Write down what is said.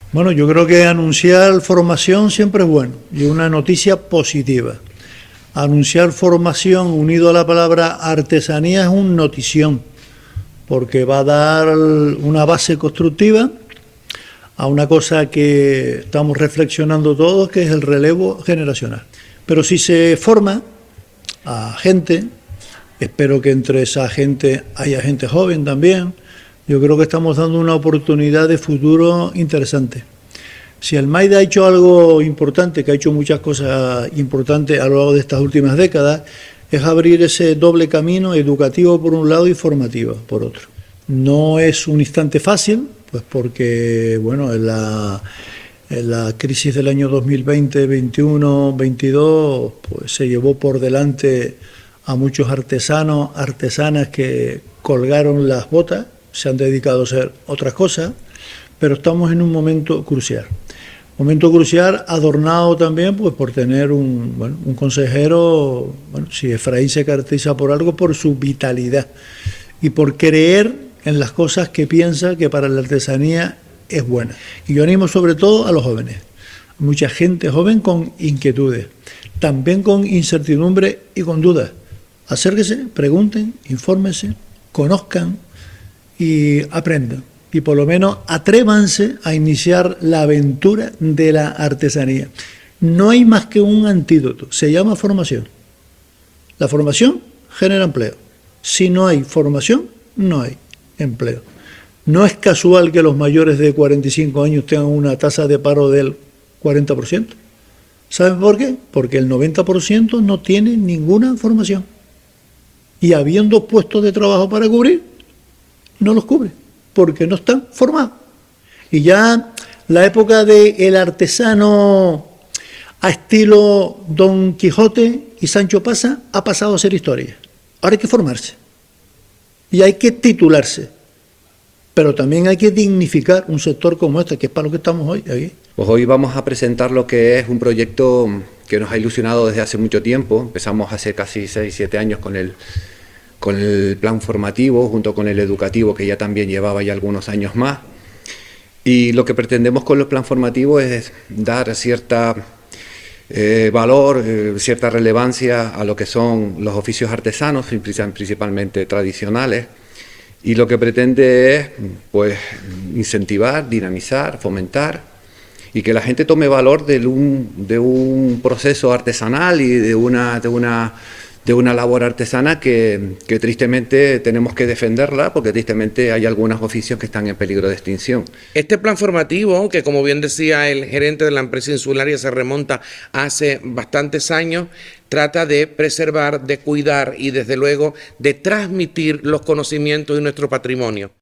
Bueno, yo creo que anunciar formación siempre es bueno y una noticia positiva. Anunciar formación unido a la palabra artesanía es una notición, porque va a dar una base constructiva a una cosa que estamos reflexionando todos, que es el relevo generacional. Pero si se forma a gente, espero que entre esa gente haya gente joven también, yo creo que estamos dando una oportunidad de futuro interesante. Si el MAIDE ha hecho algo importante, que ha hecho muchas cosas importantes a lo largo de estas últimas décadas, es abrir ese doble camino educativo por un lado y formativo por otro. No es un instante fácil, pues porque, bueno, en la crisis del año 2020, 21, 22, pues se llevó por delante a muchos artesanos, artesanas que colgaron las botas, se han dedicado a hacer otras cosas, pero estamos en un momento crucial. Momento crucial adornado también pues por tener un consejero, si Efraín se caracteriza por algo, por su vitalidad y por creer en las cosas que piensa que para la artesanía es buena. Y yo animo sobre todo a los jóvenes, mucha gente joven con inquietudes, también con incertidumbre y con dudas. Acérquense, pregunten, infórmense, conozcan y aprendan. Y por lo menos atrévanse a iniciar la aventura de la artesanía. No hay más que un antídoto, se llama formación. La formación genera empleo. Si no hay formación, no hay empleo. No es casual que los mayores de 45 años tengan una tasa de paro del 40%. ¿Saben por qué? Porque el 90% no tiene ninguna formación. Y habiendo puestos de trabajo para cubrir, no los cubre, porque no están formados. Y ya la época del artesano a estilo Don Quijote y Sancho Panza ha pasado a ser historia. Ahora hay que formarse y hay que titularse, pero también hay que dignificar un sector como este, que es para lo que estamos hoy aquí. Pues hoy vamos a presentar lo que es un proyecto que nos ha ilusionado desde hace mucho tiempo. Empezamos hace casi 6-7 años con el plan formativo, junto con el educativo, que ya también llevaba ya algunos años más. Y lo que pretendemos con el plan formativo es dar cierta valor, cierta relevancia a lo que son los oficios artesanos, principalmente tradicionales. Y lo que pretende es pues incentivar, dinamizar, fomentar y que la gente tome valor de un proceso artesanal y de una labor artesana que tristemente tenemos que defenderla, porque tristemente hay algunos oficios que están en peligro de extinción. Este plan formativo, que como bien decía el gerente de la empresa insularia, se remonta hace bastantes años, trata de preservar, de cuidar y desde luego de transmitir los conocimientos de nuestro patrimonio.